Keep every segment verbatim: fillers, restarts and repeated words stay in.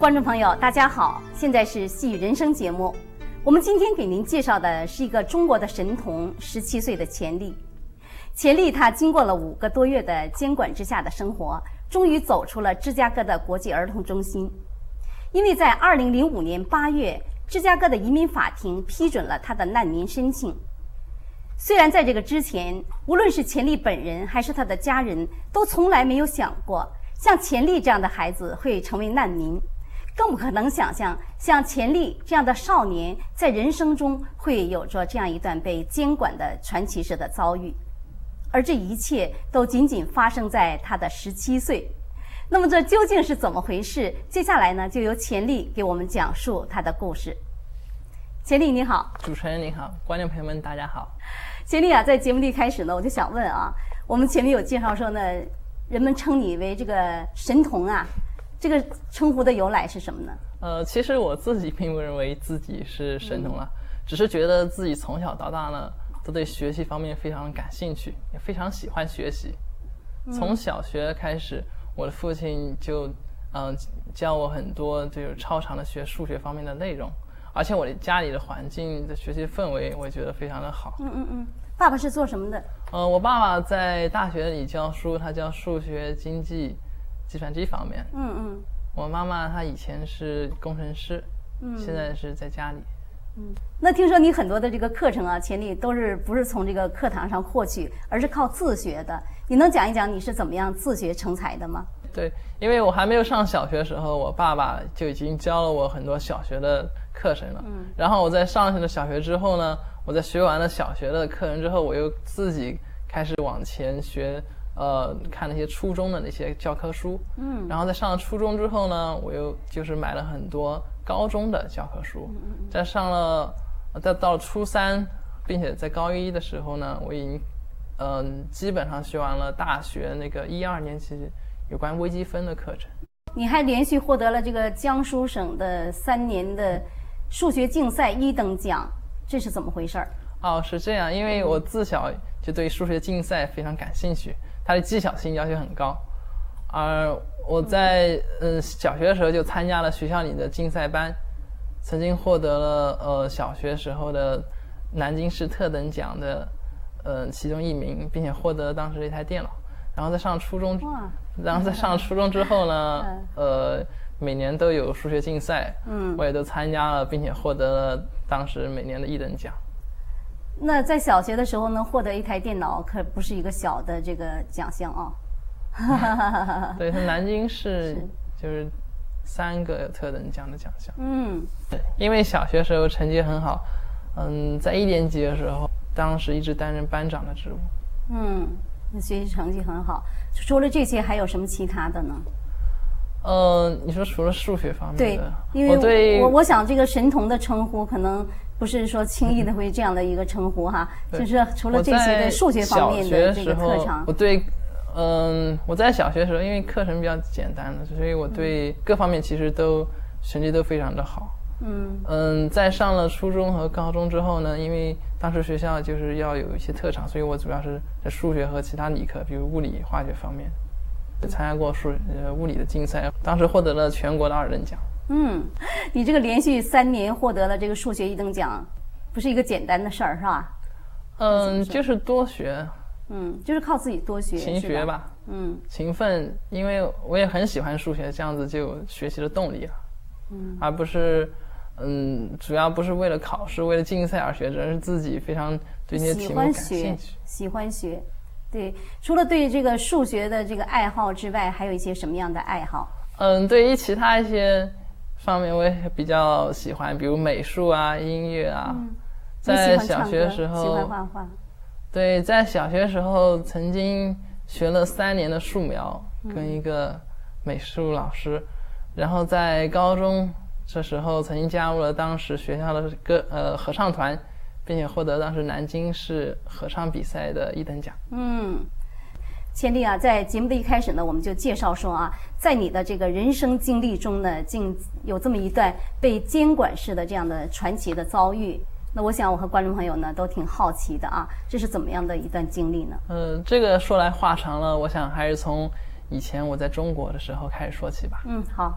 观众朋友，大家好，现在是细语人生节目。我们今天给您介绍的是一个中国的神童，十七岁的钱丽。钱丽她经过了五个多月的监管之下的生活，终于走出了芝加哥的国际儿童中心。因为在二零零五年八月，芝加哥的移民法庭批准了她的难民申请。虽然在这个之前，无论是钱丽本人还是她的家人，都从来没有想过像钱丽这样的孩子会成为难民，更不可能想象像钱丽这样的少年在人生中会有着这样一段被监管的传奇式的遭遇。而这一切都仅仅发生在他的十七岁。那么这究竟是怎么回事？接下来呢，就由钱丽给我们讲述他的故事。钱丽你好。 主持人你好，观众朋友们大家好。 钱丽啊，在节目的一开始呢，我就想问啊，我们前面有介绍说呢，人们称你为这个神童啊，这个称呼的由来是什么呢？ 呃，其实我自己并不认为自己是神童啊，嗯、只是觉得自己从小到大呢，都对学习方面非常感兴趣，也非常喜欢学习。从小学开始，我的父亲就嗯、呃、教我很多就是超常的学数学方面的内容，而且我的家里的环境的学习氛围，我也觉得非常的好。 嗯嗯嗯。爸爸是做什么的？ 呃，我爸爸在大学里教书，他教数学、经济、计算机方面。 嗯嗯。 我妈妈她以前是工程师，嗯，现在是在家里。 嗯，那听说你很多的这个课程啊，钱丽都是不是从这个课堂上获取，而是靠自学的。你能讲一讲你是怎么样自学成才的吗？ 对，因为我还没有上小学的时候，我爸爸就已经教了我很多小学的课程了。嗯，然后我在上了小学之后呢，我在学完了小学的课程之后，我又自己开始往前学，呃，看那些初中的那些教科书。嗯，然后在上了初中之后呢，我又就是买了很多高中的教科书。嗯，在上了，在到了初三，并且在高一的时候呢，我已经，嗯、呃，基本上学完了大学那个一二年级有关微积分的课程。 你还连续获得了这个江苏省的三年的数学竞赛一等奖，这是怎么回事儿？ 哦，是这样，因为我自小就对数学竞赛非常感兴趣，它的技巧性要求很高。而我在嗯小学的时候就参加了学校里的竞赛班，曾经获得了呃小学时候的南京市特等奖的呃其中一名，并且获得当时一台电脑。然后在上初中，然后在上初中之后呢，呃，每年都有数学竞赛，嗯，我也都参加了，并且获得了当时每年的一等奖。 那在小学的时候呢，获得一台电脑可不是一个小的这个奖项啊。 对，它南京市就是三个特等奖的奖项。嗯，对，因为小学时候成绩很好，嗯，在一年级的时候，当时一直担任班长的职务。 嗯。学习成绩很好，除了这些还有什么其他的呢？ 呃，你说除了数学方面的， 对，因为我对我我想这个神童的称呼可能不是说轻易的会这样的一个称呼哈，就是除了这些的数学方面的这个特长。 我对，嗯、呃，我在小学的时候，因为课程比较简单的，所以我对各方面其实都成绩都非常的好。嗯嗯，在上了初中和高中之后呢，因为当时学校就是要有一些特长，所以我主要是在数学和其他理科，比如物理、化学方面，参加过数呃物理的竞赛，当时获得了全国的二等奖。 嗯，你这个连续三年获得了这个数学一等奖，不是一个简单的事儿，是吧？ 嗯，就是多学。 嗯，就是靠自己多学， 勤学吧。嗯，勤奋，因为我也很喜欢数学，这样子就有学习的动力了。嗯，而不是。嗯，主要不是为了考试、为了竞赛而学，而是自己非常对那些题目感兴趣。 喜欢学，对。除了对这个数学的这个爱好之外，还有一些什么样的爱好？ 嗯，对于其他一些方面，我也比较喜欢，比如美术啊、音乐啊。嗯、在小学时候， 喜欢画画。 对，在小学时候曾经学了三年的素描，跟一个美术老师，嗯、然后在高中。这时候曾经加入了当时学校的歌呃合唱团，并且获得当时南京市合唱比赛的一等奖。嗯， 钱丽啊，在节目的一开始呢，我们就介绍说啊，在你的这个人生经历中呢，竟有这么一段被监管式的这样的传奇的遭遇。那我想我和观众朋友呢都挺好奇的啊，这是怎么样的一段经历呢？ 呃，这个说来话长了，我想还是从以前我在中国的时候开始说起吧。 嗯，好。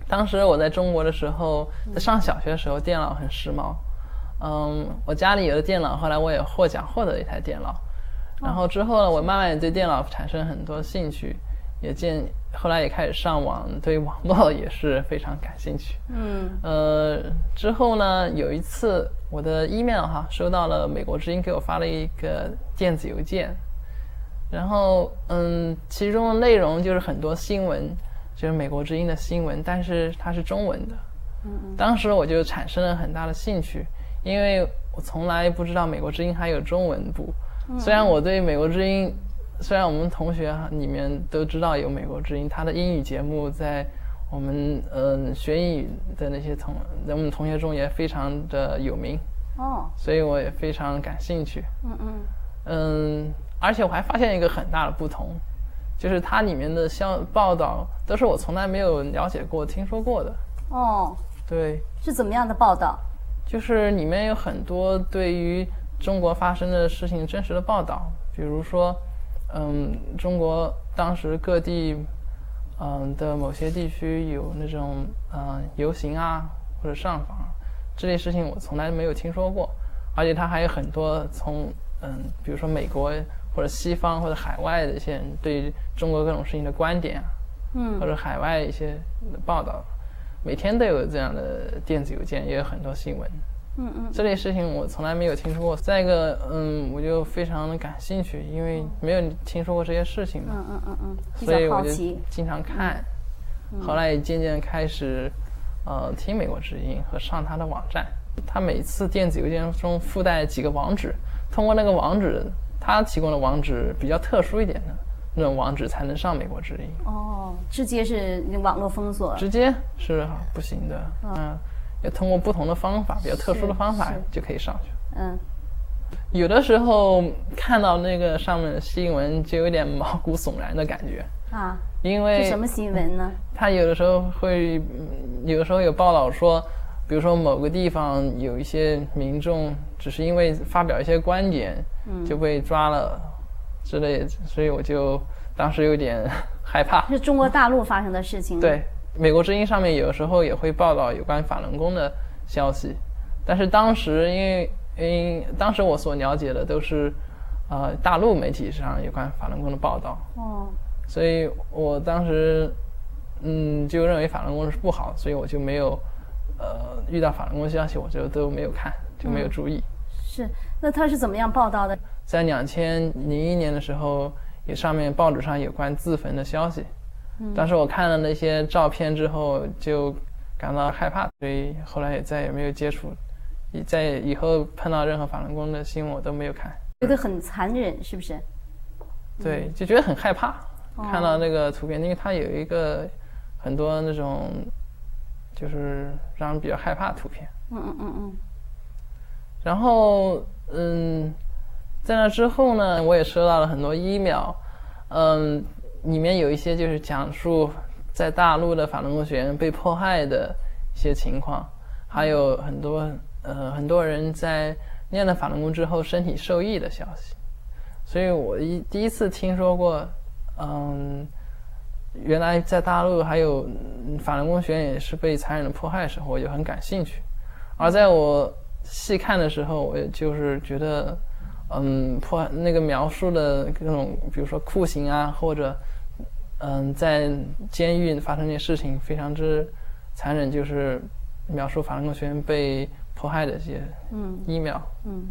当时我在中国的时候，在上小学的时候，电脑很时髦。嗯，我家里有的电脑，后来我也获奖获得了一台电脑。然后之后呢，我慢慢也对电脑产生很多兴趣，也见后来也开始上网，对网络也是非常感兴趣。嗯，呃，之后呢，有一次我的 email 哈收到了美国之音给我发了一个电子邮件，然后嗯，其中的内容就是很多新闻，就是美国之音的新闻，但是它是中文的。嗯，当时我就产生了很大的兴趣，因为我从来不知道美国之音还有中文部。虽然我对美国之音，虽然我们同学里面都知道有美国之音，它的英语节目在我们嗯学英语的那些同我们同学中也非常的有名哦，所以我也非常感兴趣。嗯嗯嗯，而且我还发现一个很大的不同，就是它里面的消报道都是我从来没有了解过、听说过的。哦，对， 是怎么样的报道？ 就是里面有很多对于中国发生的事情真实的报道，比如说，嗯，中国当时各地，嗯的某些地区有那种嗯游行啊或者上访，这类事情我从来没有听说过，而且它还有很多从嗯比如说美国或者西方或者海外的一些人对中国各种事情的观点，嗯，或者海外一些报道，每天都有这样的电子邮件，也有很多新闻。嗯嗯，这类事情我从来没有听说过。再一个，嗯，我就非常的感兴趣，因为没有听说过这些事情嘛。嗯嗯嗯嗯，所以我就经常看。嗯、后来也渐渐开始，呃，听美国之音和上它的网站。它每次电子邮件中附带几个网址，通过那个网址，它提供的网址比较特殊一点的那种网址才能上美国之音。 哦，直接是网络封锁？ 直接是不行的。嗯。嗯，要通过不同的方法，比较特殊的方法就可以上去。嗯，有的时候看到那个上面的新闻，就有点毛骨悚然的感觉啊。因为是什么新闻呢？ 他有的时候会，有的时候有报道说，比如说某个地方有一些民众只是因为发表一些观点，嗯，就被抓了之类的，所以我就当时有点害怕。 是中国大陆发生的事情。 对。美国之音上面有时候也会报道有关法轮功的消息，但是当时因为因为当时我所了解的都是呃大陆媒体上有关法轮功的报道，哦，所以我当时嗯就认为法轮功是不好，所以我就没有呃遇到法轮功消息我就都没有看，就没有注意。 嗯、是，那他是怎么样报道的？ 在两千零一年的时候，也上面报纸上有关自焚的消息。当时我看了那些照片之后就感到害怕，所以后来也再也没有接触，在以后碰到任何法轮功的新闻我都没有看， 觉得很残忍是不是？ 对，就觉得很害怕、哦、看到那个图片，因为它有一个很多那种就是让人比较害怕的图片。嗯嗯嗯嗯。然后嗯在那之后呢，我也收到了很多 email， 嗯里面有一些就是讲述在大陆的法轮功学员被迫害的一些情况，还有很多呃很多人在练了法轮功之后身体受益的消息。所以我一第一次听说过，嗯，原来在大陆还有法轮功学员也是被残忍的迫害的时候，我就很感兴趣。而在我细看的时候，我也就是觉得。嗯，破那个描述的各种，比如说酷刑啊，或者嗯，在监狱发生的事情非常之残忍，就是描述法轮功学员被迫害的这些嗯 email。嗯，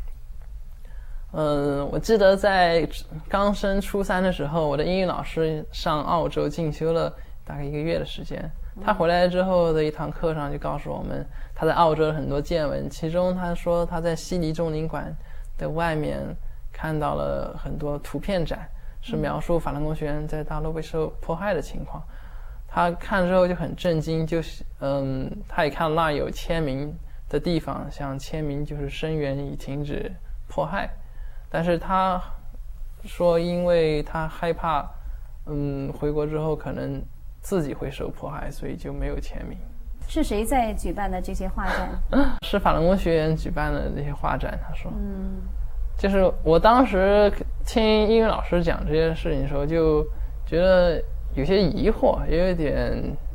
嗯，我记得在刚升初三的时候，我的英语老师上澳洲进修了大概一个月的时间。他回来之后的一堂课上就告诉我们，他在澳洲的很多见闻，其中他说他在悉尼中领馆的外面看到了很多图片展，是描述法轮功学员在大陆被受迫害的情况。他看之后就很震惊，就是嗯，他也看到那有签名的地方，像签名就是声援以停止迫害，但是他说因为他害怕嗯回国之后可能自己会受迫害，所以就没有签名。 是谁在举办的这些画展？ 是法轮功学员举办的这些画展。他说，嗯，就是我当时听英语老师讲这些事情的时候，就觉得有些疑惑，也有点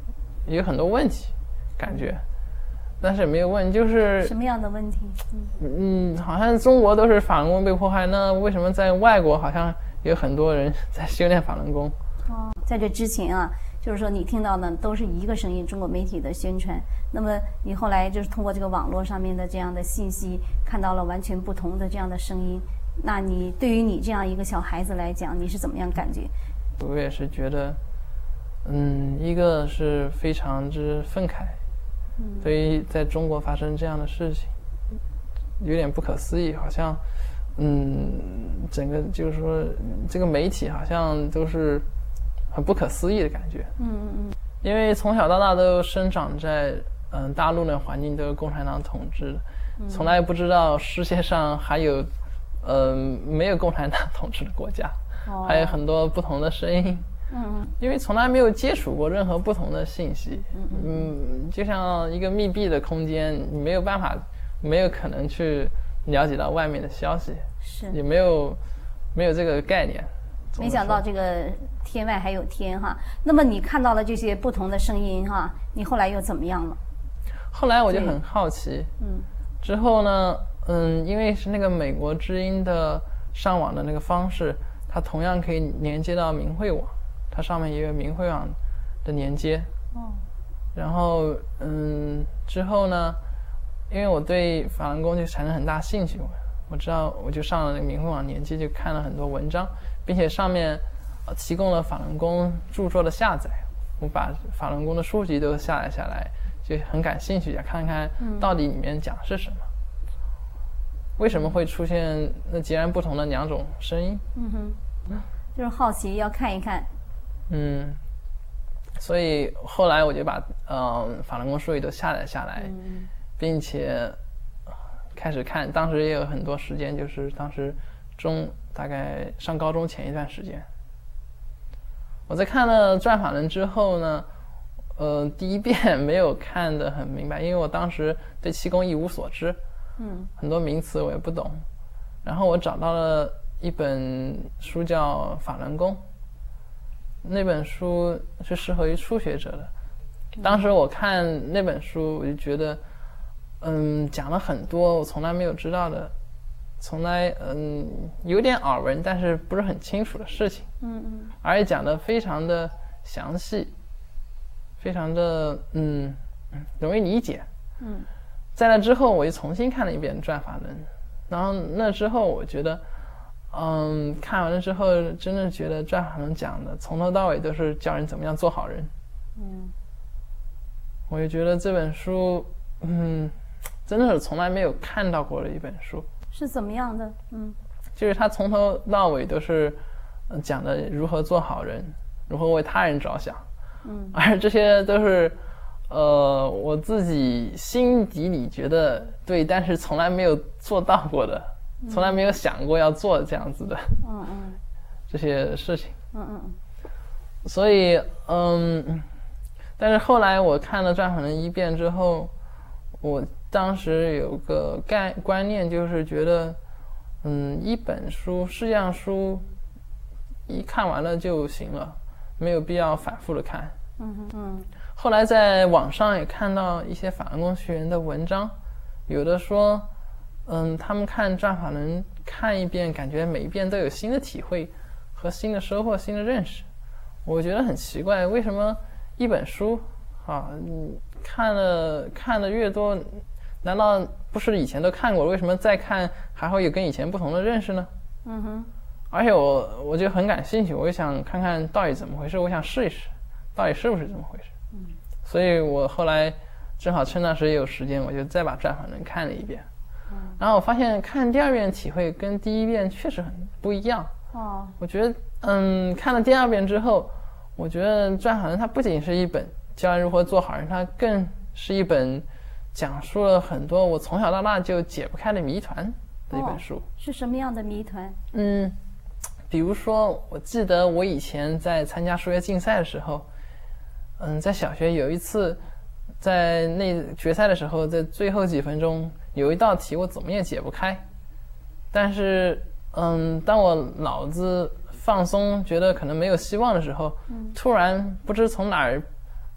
有很多问题，感觉，但是也没有问，就是什么样的问题？ 嗯，嗯好像中国都是法轮功被迫害，那为什么在外国好像有很多人在修炼法轮功？ 哦，在这之前啊，就是说你听到的都是一个声音，中国媒体的宣传。那么你后来就是通过这个网络上面的这样的信息，看到了完全不同的这样的声音。那你对于你这样一个小孩子来讲，你是怎么样感觉？ 我也是觉得，嗯，一个是非常之愤慨，嗯，对于在中国发生这样的事情，有点不可思议，好像，嗯，整个就是说这个媒体好像都是很不可思议的感觉，嗯嗯嗯，因为从小到大都生长在嗯大陆的环境都是共产党统治的，嗯、从来不知道世界上还有。呃，没有共产党统治的国家，哦、还有很多不同的声音。嗯，因为从来没有接触过任何不同的信息。嗯嗯，就像一个密闭的空间，你没有办法，没有可能去了解到外面的消息， 是也没有没有这个概念。 没想到这个天外还有天哈。那么你看到了这些不同的声音哈，你后来又怎么样了？ 后来我就很好奇。嗯，之后呢？嗯，因为是那个美国之音的上网的那个方式，它同样可以连接到明慧网，它上面也有明慧网的连接。哦。然后，嗯，之后呢，因为我对法轮功就产生很大兴趣，我知道我就上了那个明慧网连接，就看了很多文章，并且上面呃提供了法轮功著作的下载，我把法轮功的书籍都下载下来，就很感兴趣，想看看到底里面讲是什么。嗯，为什么会出现那截然不同的两种声音？嗯哼，就是好奇要看一看。 嗯，所以后来我就把嗯法轮功书也都下载下来，嗯、并且开始看。当时也有很多时间，就是当时中大概上高中前一段时间，我在看了转法轮之后呢，呃，第一遍没有看得很明白，因为我当时对气功一无所知。嗯，很多名词我也不懂，然后我找到了一本书叫《法轮功》，那本书是适合于初学者的。当时我看那本书，我就觉得，嗯，讲了很多我从来没有知道的，从来嗯有点耳闻，但是不是很清楚的事情。嗯嗯，而且讲得非常的详细，非常的嗯容易理解。嗯。在那之后，我又重新看了一遍《转法轮》，然后那之后，我觉得，嗯，看完了之后，真的觉得《转法轮》讲的从头到尾都是教人怎么样做好人。嗯，我也觉得这本书，嗯，真的是从来没有看到过的一本书。 是怎么样的？嗯， 就是他从头到尾都是讲的如何做好人，如何为他人着想。嗯，而这些都是。呃，我自己心底里觉得对，但是从来没有做到过的，嗯、从来没有想过要做这样子的，嗯嗯，这些事情，嗯嗯，所以嗯，但是后来我看了转法轮一遍之后，我当时有个概观念，就是觉得，嗯，一本书世界上书一看完了就行了，没有必要反复的看，嗯嗯。后来在网上也看到一些法轮功学员的文章，有的说，嗯，他们看转法轮看一遍，感觉每一遍都有新的体会和新的收获、新的认识。我觉得很奇怪，为什么一本书啊，你看了看的越多，难道不是以前都看过了？为什么再看还会有跟以前不同的认识呢？嗯哼。而且我我就很感兴趣，我就想看看到底怎么回事，我想试一试，到底是不是这么回事。嗯，所以我后来正好趁那时也有时间，我就再把转法轮看了一遍。嗯，然后我发现看第二遍体会跟第一遍确实很不一样。哦，我觉得嗯，看了第二遍之后，我觉得转法轮它不仅是一本教人如何做好人，它更是一本讲述了很多我从小到大就解不开的谜团的一本书。哦， 是什么样的谜团？ 嗯，比如说我记得我以前在参加数学竞赛的时候，嗯，在小学有一次，在那决赛的时候，在最后几分钟有一道题我怎么也解不开，但是，嗯，当我脑子放松，觉得可能没有希望的时候，嗯、突然不知从哪儿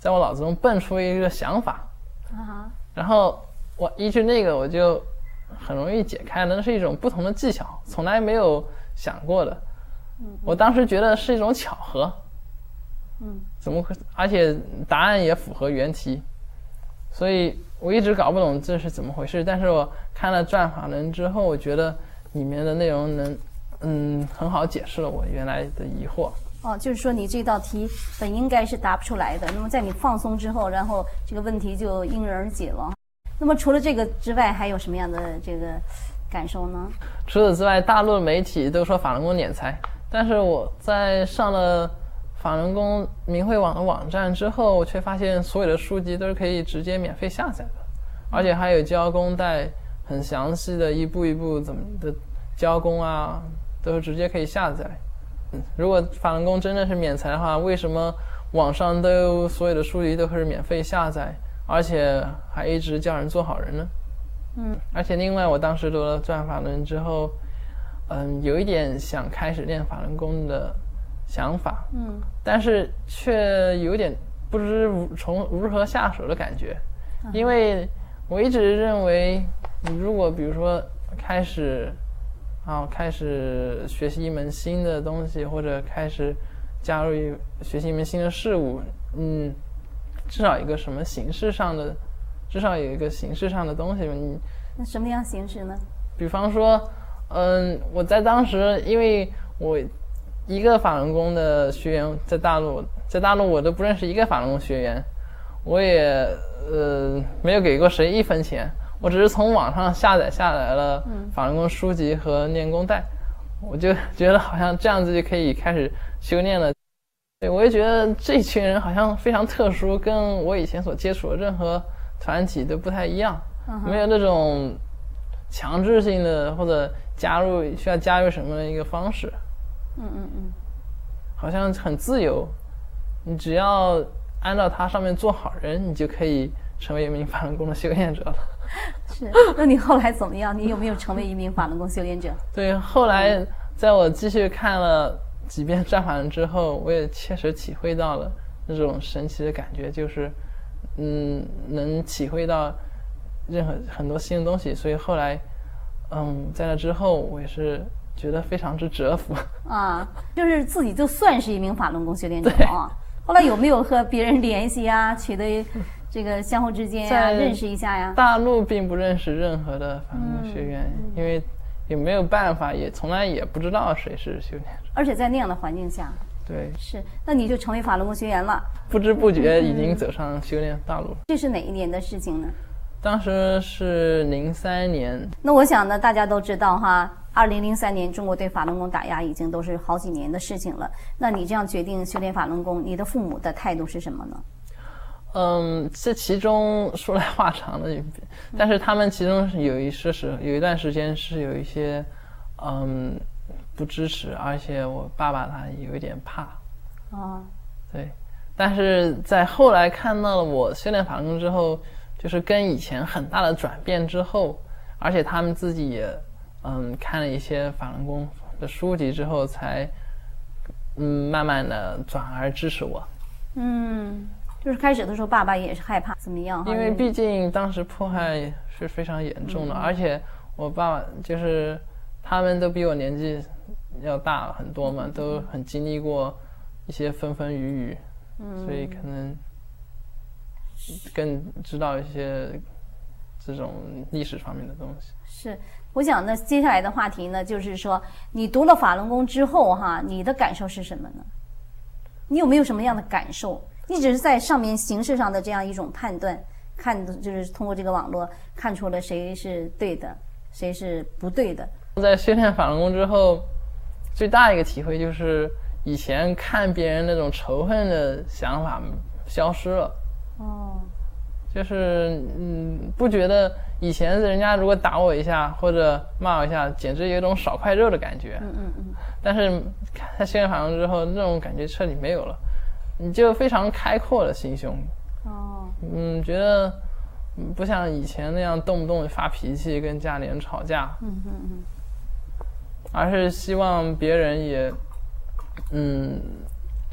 在我脑子中蹦出一个想法， 啊， 然后我依据那个我就很容易解开了，那是一种不同的技巧，从来没有想过的。 嗯， 我当时觉得是一种巧合， 嗯， 怎么会？而且答案也符合原题，所以我一直搞不懂这是怎么回事。但是我看了转法轮之后，我觉得里面的内容能，嗯，很好解释了我原来的疑惑。 哦，就是说你这道题本应该是答不出来的，那么在你放松之后，然后这个问题就迎刃而解了。那么除了这个之外，还有什么样的这个感受呢？ 除此之外，大陆的媒体都说法轮功敛财，但是我在上了法轮功明慧网的网站之后，我却发现所有的书籍都是可以直接免费下载的，而且还有教功带，很详细的一步一步怎么的教功啊，都是直接可以下载。如果法轮功真的是免财的话，为什么网上都有所有的书籍都是免费下载，而且还一直叫人做好人呢？ 嗯， 而且另外我当时读了转法轮之后，嗯，有一点想开始练法轮功的想法， 嗯， 但是却有点不知从如何下手的感觉，因为我一直认为，如果比如说开始啊，开始学习一门新的东西，或者开始加入一学习一门新的事物，嗯，至少一个什么形式上的，至少有一个形式上的东西。你那什么样形式呢？ 比方说，嗯，我在当时，因为我一个法轮功的学员在大陆，在大陆我都不认识一个法轮功学员，我也呃没有给过谁一分钱。我只是从网上下载下来了法轮功书籍和练功带，嗯，我就觉得好像这样子就可以开始修炼了。对，我也觉得这群人好像非常特殊，跟我以前所接触的任何团体都不太一样，嗯，没有那种强制性的或者加入需要加入什么一个方式。 嗯嗯嗯， 好像很自由，你只要按照它上面做好人，你就可以成为一名法轮功的修炼者了。 是，那你后来怎么样？你有没有成为一名法轮功修炼者？ 对，后来在我继续看了几遍转法轮之后，我也切实体会到了那种神奇的感觉，就是嗯，能体会到任何很多新的东西。所以后来，嗯，在那之后，我也是觉得非常之折服啊，就是自己就算是一名法轮功修炼者啊。后来有没有和别人联系啊，取得这个相互之间呀，认识一下呀？ 大陆并不认识任何的法轮功学员，嗯，因为也没有办法，也从来也不知道谁是修炼者。 而且在那样的环境下， 对， 是，那你就成为法轮功学员了， 不知不觉已经走上修炼道路。嗯， 这是哪一年的事情呢？ 当时是零三年。 那我想呢，大家都知道哈，二零零三年中国对法轮功打压已经都是好几年的事情了。那你这样决定修炼法轮功，你的父母的态度是什么呢？ 嗯，这其中说来话长的，但是他们其中有一时时有一段时间是有一些嗯不支持，而且我爸爸他有一点怕。 哦， 对，但是在后来看到了我修炼法轮功之后，就是跟以前很大的转变之后，而且他们自己也嗯看了一些法轮功的书籍之后，才嗯慢慢的转而支持我。 嗯，就是开始的时候爸爸也是害怕怎么样， 因为毕竟当时迫害是非常严重的，嗯，而且我爸爸就是他们都比我年纪要大很多嘛，嗯，都很经历过一些风风雨雨，嗯，所以可能更知道一些这种历史方面的东西。 是，我想呢，接下来的话题呢，就是说你读了法轮功之后哈，你的感受是什么呢？你有没有什么样的感受？你只是在上面形式上的这样一种判断，看就是通过这个网络看出了谁是对的，谁是不对的。 在修炼法轮功之后，最大一个体会就是以前看别人那种仇恨的想法消失了。 哦， 就是嗯，不觉得以前人家如果打我一下或者骂我一下，简直有一种少块肉的感觉。 嗯嗯嗯。但是在修炼法轮功之后，那种感觉彻底没有了，你就非常开阔了心胸。 哦。 嗯，觉得不像以前那样动不动发脾气跟家里人吵架。 嗯嗯嗯。而是希望别人也，嗯。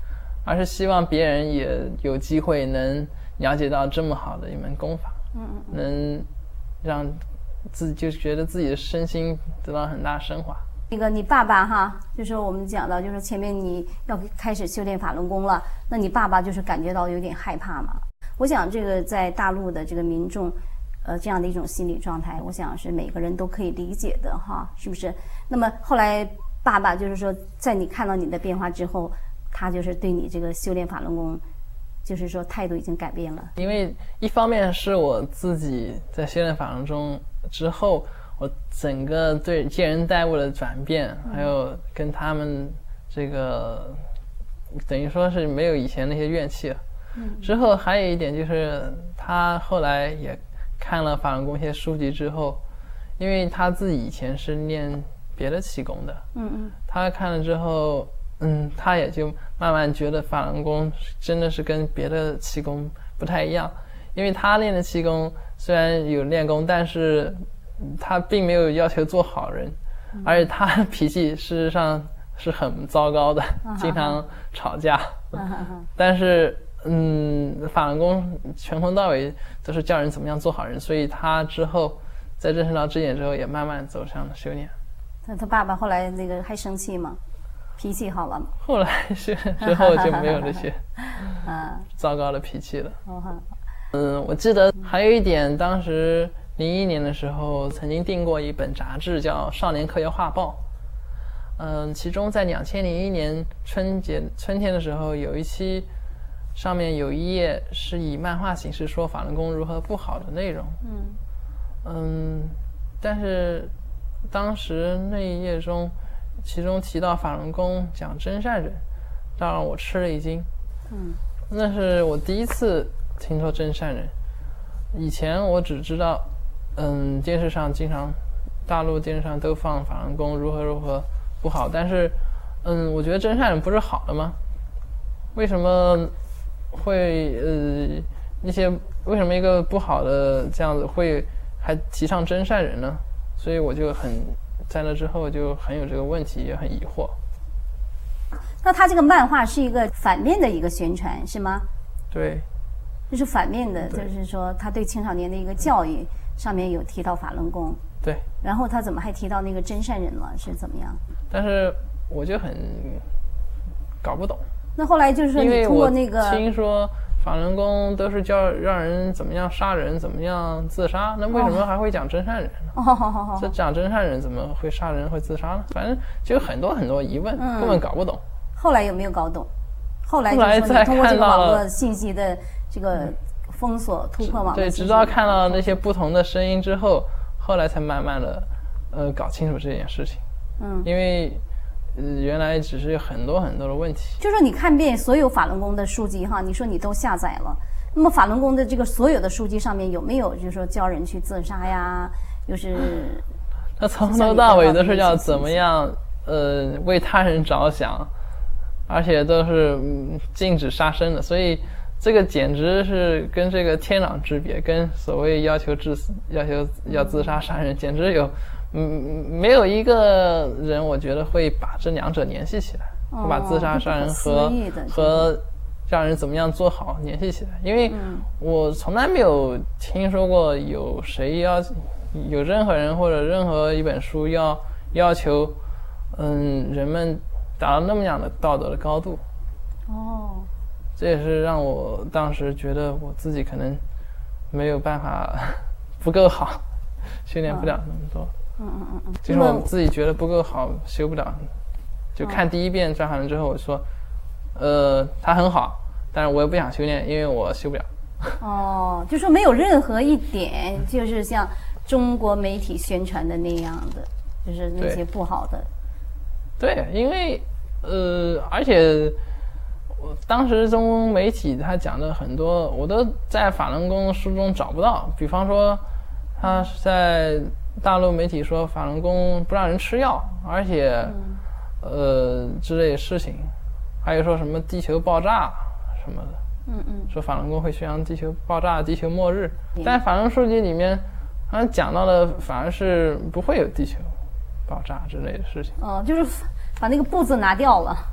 而是希望别人也有机会能了解到这么好的一门功法，嗯嗯，能让自己就觉得自己的身心得到很大升华。 那个你爸爸哈，就是我们讲到，就是前面你要开始修炼法轮功了，那你爸爸就是感觉到有点害怕嘛？我想这个在大陆的这个民众，呃，这样的一种心理状态，我想是每个人都可以理解的哈，是不是？那么后来爸爸就是说，在你看到你的变化之后，他就是对你这个修炼法轮功，就是说态度已经改变了。 因为一方面是我自己在修炼法轮功之后，我整个对接人待物的转变，还有跟他们这个等于说是没有以前那些怨气了。嗯，之后还有一点就是他后来也看了法轮功一些书籍之后，因为他自己以前是练别的气功的，嗯嗯，他看了之后，嗯，他也就慢慢觉得法轮功真的是跟别的气功不太一样，因为他练的气功虽然有练功，但是他并没有要求做好人，嗯，而且他脾气事实上是很糟糕的，啊，经常吵架，啊，但是嗯，法轮功从头到尾都是教人怎么样做好人，所以他之后在认识到这点之后也慢慢走上了修炼。 那他爸爸后来那个还生气吗？脾气好了吗？ 后来是之后就没有这些糟糕的脾气了。嗯，我记得还有一点，当时零一年的时候曾经订过一本杂志叫《少年科学画报》，嗯，其中在两千零一年春节春天的时候有一期，上面有一页是以漫画形式说法轮功如何不好的内容。嗯嗯，但是当时那一页中，其中提到法轮功讲真善忍，让我吃了一惊。嗯，那是我第一次听说真善忍。以前我只知道，嗯，电视上经常，大陆电视上都放法轮功如何如何不好，但是，嗯，我觉得真善忍不是好的吗？为什么会呃一些为什么一个不好的这样子会还提倡真善忍呢？所以我就很在那之后就很有这个问题，也很疑惑。 那他这个漫画是一个反面的一个宣传是吗？ 对， 就是反面的，就是说他对青少年的一个教育上面有提到法轮功。 对， 然后他怎么还提到那个真善忍了？是怎么样？ 但是我就很搞不懂。 那后来就是说你通过那个， 因为我听说法轮功都是教让人怎么样杀人，怎么样自杀，那为什么还会讲真善忍呢？ 哦，好好好， 这讲真善忍怎么会杀人会自杀呢？反正就有很多很多疑问，嗯，根本搞不懂。 后来有没有搞懂？后来就是说你通过这个网络信息的这个封锁、突破网络， 对，直到看到那些不同的声音之后，后来才慢慢的呃搞清楚这件事情。嗯，因为呃原来只是有很多很多的问题。 就说你看遍所有法轮功的书籍哈，你说你都下载了，那么法轮功的这个所有的书籍上面有没有就是说教人去自杀呀？就是他从头到尾都是要怎么样呃为他人着想，而且都是、嗯、禁止杀生的，所以这个简直是跟这个天壤之别，跟所谓要求致死、要求要自杀杀人，简直有嗯没有一个人我觉得会把这两者联系起来， 哦、 会把自杀杀人和和让人怎么样做好联系起来，因为我从来没有听说过有谁要有任何人或者任何一本书要要求嗯人们达到那么样的道德的高度。哦，这也是让我当时觉得我自己可能没有办法不够好，训练不了那么多。嗯嗯嗯嗯，就是我自己觉得不够好，修不了。就看第一遍转法轮之后，我说，呃，它很好，但是我也不想修炼，因为我修不了。 哦，就说没有任何一点就是像中国媒体宣传的那样的，就是那些不好的。 对，因为呃，而且我当时中国媒体他讲的很多，我都在法轮功书中找不到。比方说，他在大陆媒体说法轮功不让人吃药，而且、嗯、呃之类的事情，还有说什么地球爆炸什么的。嗯嗯，说法轮功会宣扬地球爆炸、地球末日，嗯、但法轮书籍里面好像讲到的反而是不会有地球爆炸之类的事情。 哦，就是把那个“不”字拿掉了。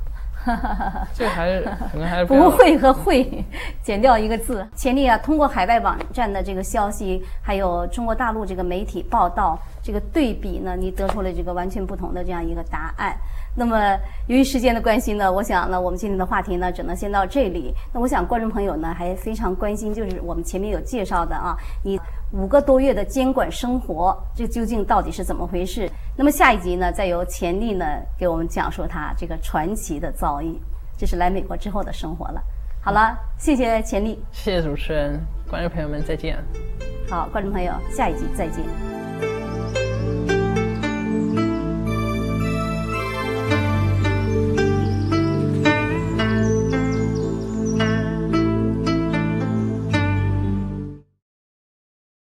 这个还是可能还是不会和会减掉一个字。钱丽啊，通过海外网站的这个消息，还有中国大陆这个媒体报道，这个对比呢，你得出了这个完全不同的这样一个答案。那么由于时间的关系呢，我想呢，我们今天的话题呢，只能先到这里。那我想观众朋友呢，还非常关心，就是我们前面有介绍的啊，你五个多月的监管生活，这究竟到底是怎么回事？那么下一集呢，再由钱丽呢给我们讲述她这个传奇的遭遇，这是来美国之后的生活了。好了，谢谢钱丽， 谢谢主持人，观众朋友们再见。 好，观众朋友，下一集再见。